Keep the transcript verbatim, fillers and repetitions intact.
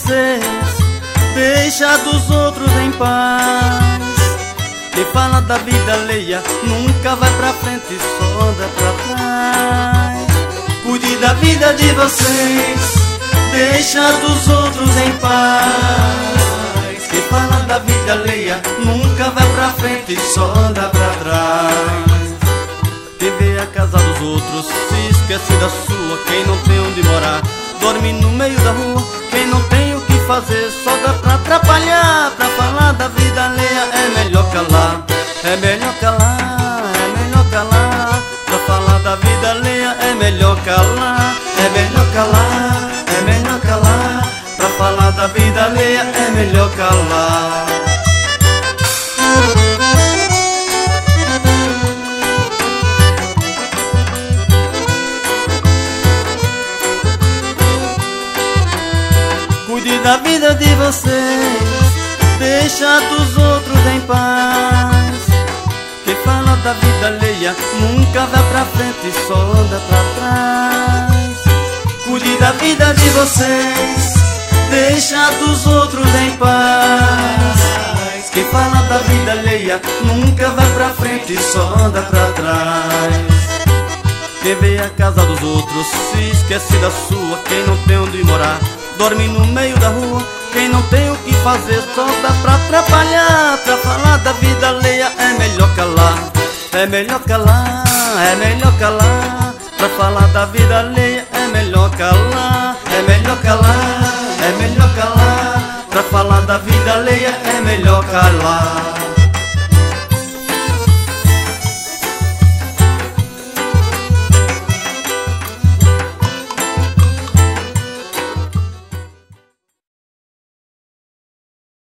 vocês, deixa dos outros em paz. Quem fala da vida alheia nunca vai pra frente, só anda pra trás. Cuide da vida de vocês, deixa dos outros em paz. Quem fala da vida alheia nunca vai pra frente, só anda pra trás. Quem vê a casa dos outros se esquece da sua. Quem não tem onde morar dorme no meio da rua. Quem não tem o que fazer só dá pra atrapalhar. Pra falar da vida alheia é melhor calar. É melhor calar, é melhor calar. Pra falar da vida alheia é melhor calar. É melhor calar, é melhor calar. Pra falar da vida alheia é melhor calar. Cuide da vida de vocês, deixa dos outros em paz. Quem fala da vida alheia nunca vai pra frente, só anda pra trás. Cuide da vida de vocês, deixa dos outros em paz. Quem fala da vida alheia nunca vai pra frente, só anda pra trás. Quem vê a casa dos outros se esquece da sua. Quem não tem onde morar dorme no meio da rua. Quem não tem o que fazer só dá pra atrapalhar. Pra falar da vida alheia é melhor calar. É melhor calar, é melhor calar. Pra falar da vida alheia é melhor calar. É melhor calar, é melhor calar. Pra falar da vida alheia é melhor calar.